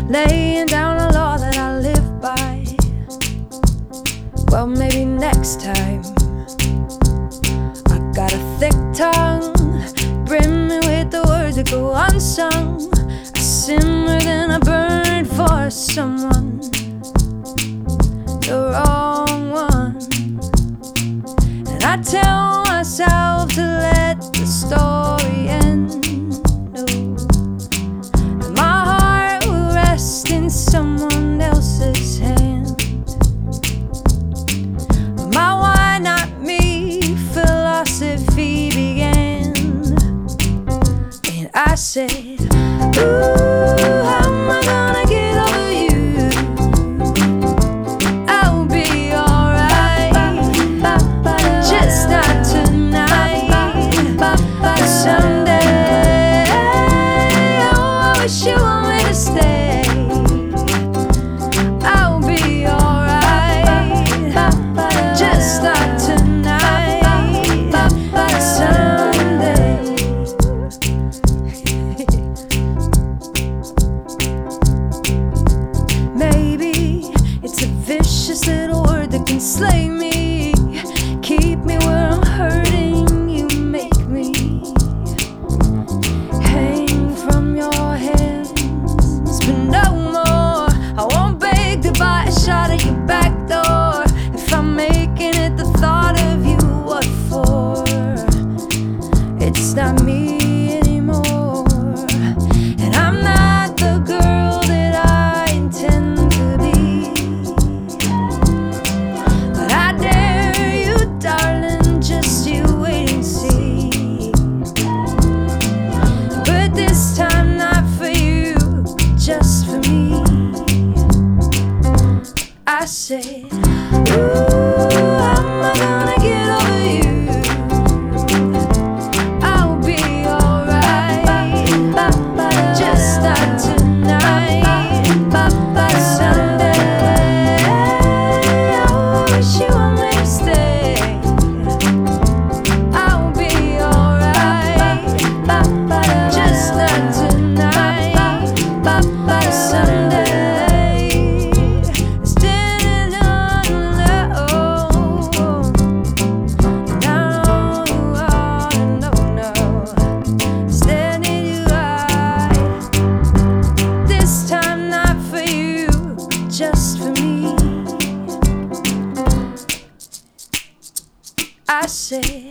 laying down a law that I live by. Well, maybe next time. I got a thick tongue, brimming with the words that go unsung. I simmer, then I burn for someone, the wrong one. And I tell myself to let the story end. No, my heart will rest in someone else's hand. My why not me philosophy began. And I said, ooh, how am I gonna get over you? I'll be alright, just not tonight. Someday, oh, I wish you want me to stay. I'll be alright, just not tonight. Someday. Maybe it's a vicious little word that can slay me, keep me where I'm hurting. You make me hang from your hands, but no more. I won't beg to buy a shot at your back door. If I'm making it the thought of you, what for? It's not me anymore, and I'm not the girl that I intend to be. But I dare you, darling, just you wait and see. But this time not for you, just for me. I said, ooh, how am I gonna get over you? I'll be alright, just not tonight. Someday, oh, I wish you want me to stay. I'll be alright, just not tonight. Someday, standing on the no, standing you high. This time not for you, just for me. I said,